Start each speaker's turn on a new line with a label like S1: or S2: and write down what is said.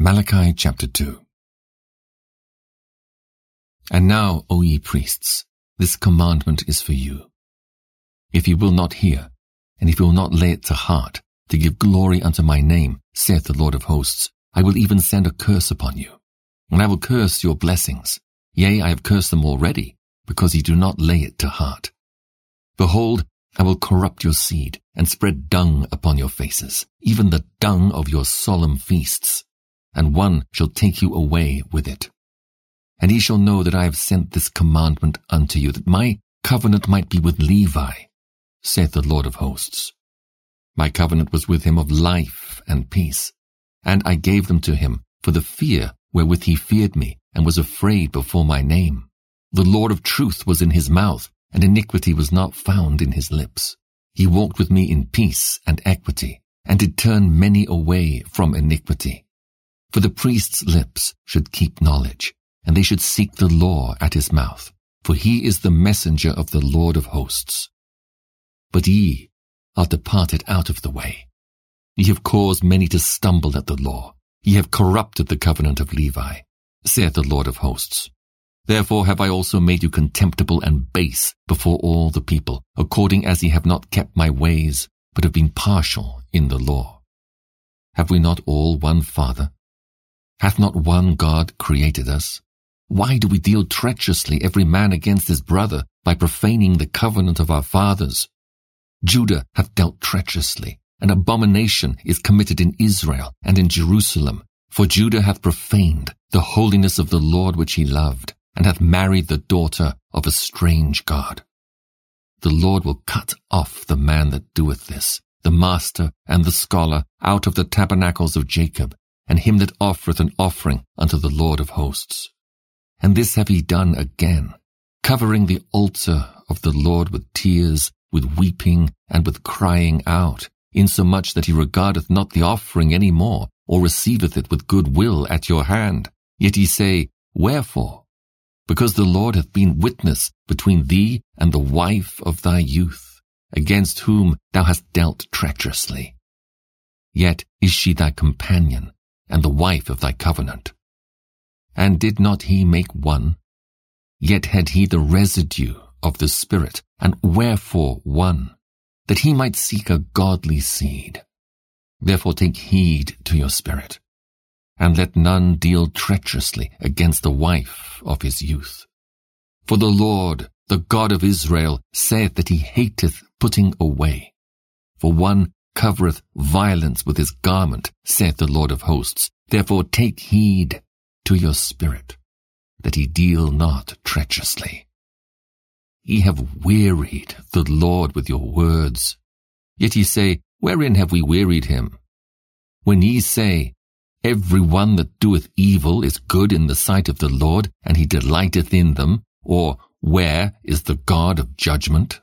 S1: Malachi chapter 2. And now, O ye priests, this commandment is for you. If ye will not hear, and if ye will not lay it to heart, to give glory unto my name, saith the Lord of hosts, I will even send a curse upon you. And I will curse your blessings. Yea, I have cursed them already, because ye do not lay it to heart. Behold, I will corrupt your seed, and spread dung upon your faces, even the dung of your solemn feasts. And one shall take you away with it. And ye shall know that I have sent this commandment unto you, that my covenant might be with Levi, saith the Lord of hosts. My covenant was with him of life and peace, and I gave them to him for the fear wherewith he feared me, and was afraid before my name. The Lord of truth was in his mouth, and iniquity was not found in his lips. He walked with me in peace and equity, and did turn many away from iniquity. For the priest's lips should keep knowledge, and they should seek the law at his mouth, for he is the messenger of the Lord of hosts. But ye are departed out of the way. Ye have caused many to stumble at the law. Ye have corrupted the covenant of Levi, saith the Lord of hosts. Therefore have I also made you contemptible and base before all the people, according as ye have not kept my ways, but have been partial in the law. Have we not all one Father? Hath not one God created us? Why do we deal treacherously every man against his brother by profaning the covenant of our fathers? Judah hath dealt treacherously. An abomination is committed in Israel and in Jerusalem, for Judah hath profaned the holiness of the Lord which he loved, and hath married the daughter of a strange god. The Lord will cut off the man that doeth this, the master and the scholar, out of the tabernacles of Jacob, and him that offereth an offering unto the Lord of hosts. And this have ye done again, covering the altar of the Lord with tears, with weeping, and with crying out, insomuch that he regardeth not the offering any more, or receiveth it with good will at your hand. Yet ye say, Wherefore? Because the Lord hath been witness between thee and the wife of thy youth, against whom thou hast dealt treacherously. Yet is she thy companion, and the wife of thy covenant. And did not he make one? Yet had he the residue of the Spirit, and wherefore one? That he might seek a godly seed. Therefore take heed to your spirit, and let none deal treacherously against the wife of his youth. For the Lord, the God of Israel, saith that he hateth putting away. For one covereth violence with his garment, saith the Lord of hosts. Therefore take heed to your spirit, that he deal not treacherously. Ye have wearied the Lord with your words. Yet ye say, Wherein have we wearied him? When ye say, Every one that doeth evil is good in the sight of the Lord, and he delighteth in them, or where is the God of judgment?